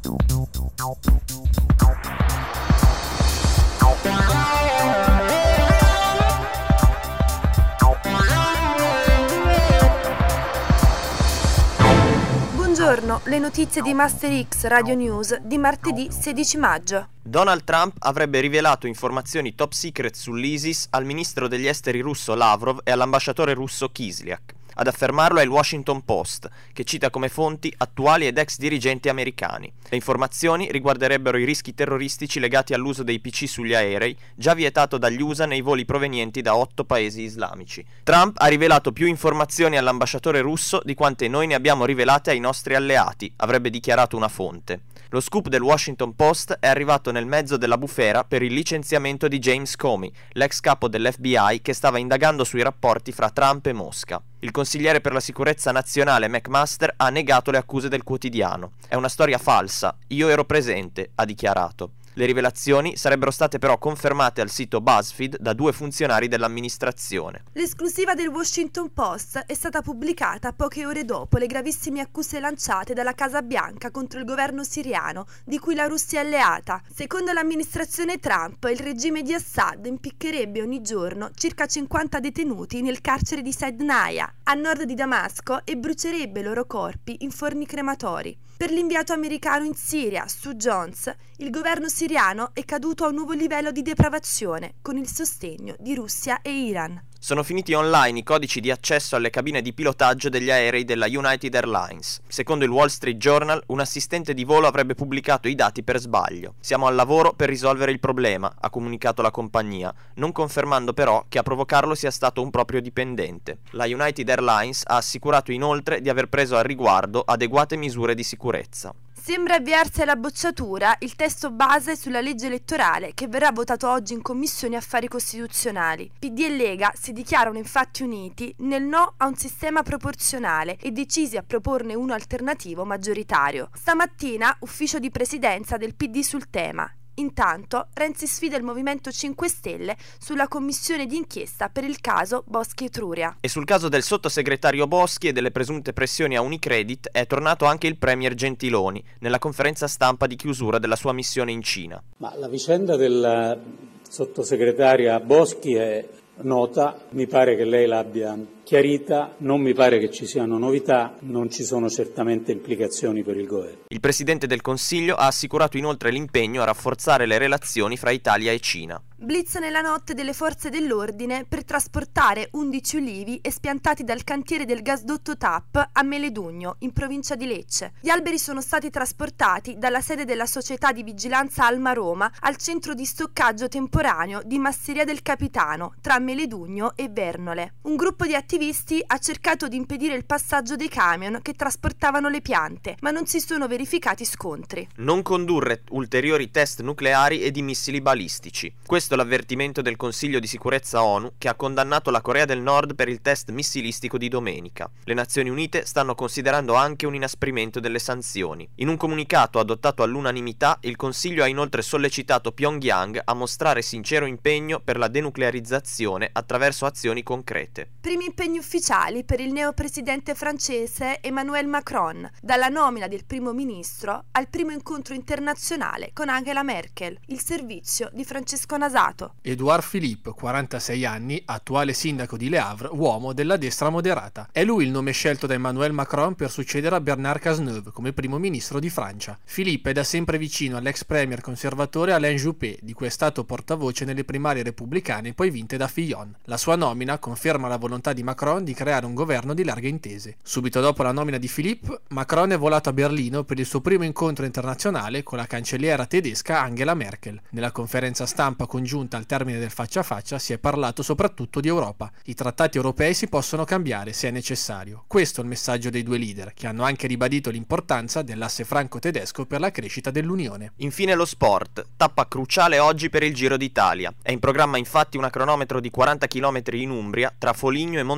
Buongiorno, le notizie di Master X Radio News di martedì 16 maggio. Donald Trump avrebbe rivelato informazioni top secret sull'ISIS al ministro degli esteri russo Lavrov e all'ambasciatore russo Kislyak. Ad affermarlo è il Washington Post, che cita come fonti attuali ed ex dirigenti americani. Le informazioni riguarderebbero i rischi terroristici legati all'uso dei PC sugli aerei, già vietato dagli USA nei voli provenienti da 8 paesi islamici. Trump ha rivelato più informazioni all'ambasciatore russo di quante noi ne abbiamo rivelate ai nostri alleati, avrebbe dichiarato una fonte. Lo scoop del Washington Post è arrivato nel mezzo della bufera per il licenziamento di James Comey, l'ex capo dell'FBI che stava indagando sui rapporti fra Trump e Mosca. Il consigliere per la sicurezza nazionale McMaster ha negato le accuse del quotidiano. È una storia falsa, io ero presente, ha dichiarato. Le rivelazioni sarebbero state però confermate al sito BuzzFeed da 2 funzionari dell'amministrazione. L'esclusiva del Washington Post è stata pubblicata poche ore dopo le gravissime accuse lanciate dalla Casa Bianca contro il governo siriano, di cui la Russia è alleata. Secondo l'amministrazione Trump, il regime di Assad impiccherebbe ogni giorno circa 50 detenuti nel carcere di Saidnaya, a nord di Damasco, e brucerebbe i loro corpi in forni crematori. Per l'inviato americano in Siria, Stu Jones, il governo siriano è caduto a un nuovo livello di depravazione con il sostegno di Russia e Iran. Sono finiti online i codici di accesso alle cabine di pilotaggio degli aerei della United Airlines. Secondo il Wall Street Journal, un assistente di volo avrebbe pubblicato i dati per sbaglio. Siamo al lavoro per risolvere il problema, ha comunicato la compagnia, non confermando però che a provocarlo sia stato un proprio dipendente. La United Airlines ha assicurato inoltre di aver preso al riguardo adeguate misure di sicurezza. Sembra avviarsi alla bocciatura il testo base sulla legge elettorale che verrà votato oggi in Commissione Affari Costituzionali. PD e Lega si dichiarano infatti uniti nel no a un sistema proporzionale e decisi a proporne uno alternativo maggioritario. Stamattina, ufficio di presidenza del PD sul tema. Intanto, Renzi sfida il Movimento 5 Stelle sulla commissione d'inchiesta per il caso Boschi Etruria. E sul caso del sottosegretario Boschi e delle presunte pressioni a Unicredit è tornato anche il premier Gentiloni nella conferenza stampa di chiusura della sua missione in Cina. Ma la vicenda della sottosegretaria Boschi è nota, mi pare che lei l'abbia chiarita, non mi pare che ci siano novità, non ci sono certamente implicazioni per il governo. Il Presidente del Consiglio ha assicurato inoltre l'impegno a rafforzare le relazioni fra Italia e Cina. Blitz nella notte delle forze dell'ordine per trasportare 11 ulivi espiantati dal cantiere del gasdotto TAP a Meledugno, in provincia di Lecce. Gli alberi sono stati trasportati dalla sede della società di vigilanza Alma Roma al centro di stoccaggio temporaneo di Masseria del Capitano, tra Meledugno e Vernole. Un gruppo di attivisti ha cercato di impedire il passaggio dei camion che trasportavano le piante, ma non si sono verificati scontri. Non condurre ulteriori test nucleari e di missili balistici. Questo è l'avvertimento del Consiglio di sicurezza ONU che ha condannato la Corea del Nord per il test missilistico di domenica. Le Nazioni Unite stanno considerando anche un inasprimento delle sanzioni. In un comunicato adottato all'unanimità, il Consiglio ha inoltre sollecitato Pyongyang a mostrare sincero impegno per la denuclearizzazione attraverso azioni concrete. Primi impegni ufficiali per il neopresidente francese Emmanuel Macron, dalla nomina del primo ministro al primo incontro internazionale con Angela Merkel, il servizio di Francesco Nasato. Édouard Philippe, 46 anni, attuale sindaco di Le Havre, uomo della destra moderata. È lui il nome scelto da Emmanuel Macron per succedere a Bernard Cazeneuve come primo ministro di Francia. Philippe è da sempre vicino all'ex premier conservatore Alain Juppé, di cui è stato portavoce nelle primarie repubblicane poi vinte da Fillon. La sua nomina conferma la volontà di Macron di creare un governo di larghe intese. Subito dopo la nomina di Philippe, Macron è volato a Berlino per il suo primo incontro internazionale con la cancelliera tedesca Angela Merkel. Nella conferenza stampa congiunta al termine del faccia a faccia si è parlato soprattutto di Europa. I trattati europei si possono cambiare se è necessario. Questo è il messaggio dei due leader, che hanno anche ribadito l'importanza dell'asse franco-tedesco per la crescita dell'Unione. Infine lo sport, tappa cruciale oggi per il Giro d'Italia. È in programma infatti una cronometro di 40 km in Umbria tra Foligno e Monte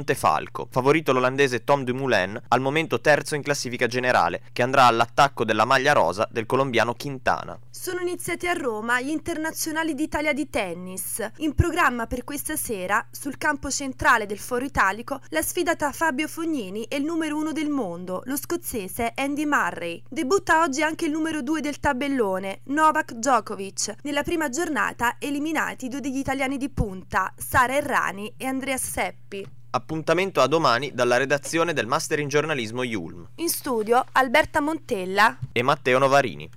Montefalco, favorito l'olandese Tom Dumoulin, al momento terzo in classifica generale, che andrà all'attacco della maglia rosa del colombiano Quintana. Sono iniziati a Roma gli internazionali d'Italia di tennis. In programma per questa sera, sul campo centrale del Foro Italico, la sfida tra Fabio Fognini e il numero 1 del mondo, lo scozzese Andy Murray. Debutta oggi anche il numero 2 del tabellone, Novak Djokovic. Nella prima giornata eliminati 2 degli italiani di punta, Sara Errani e Andrea Seppi. Appuntamento a domani dalla redazione del Master in Giornalismo Yulm. In studio Alberta Montella E Matteo Novarini.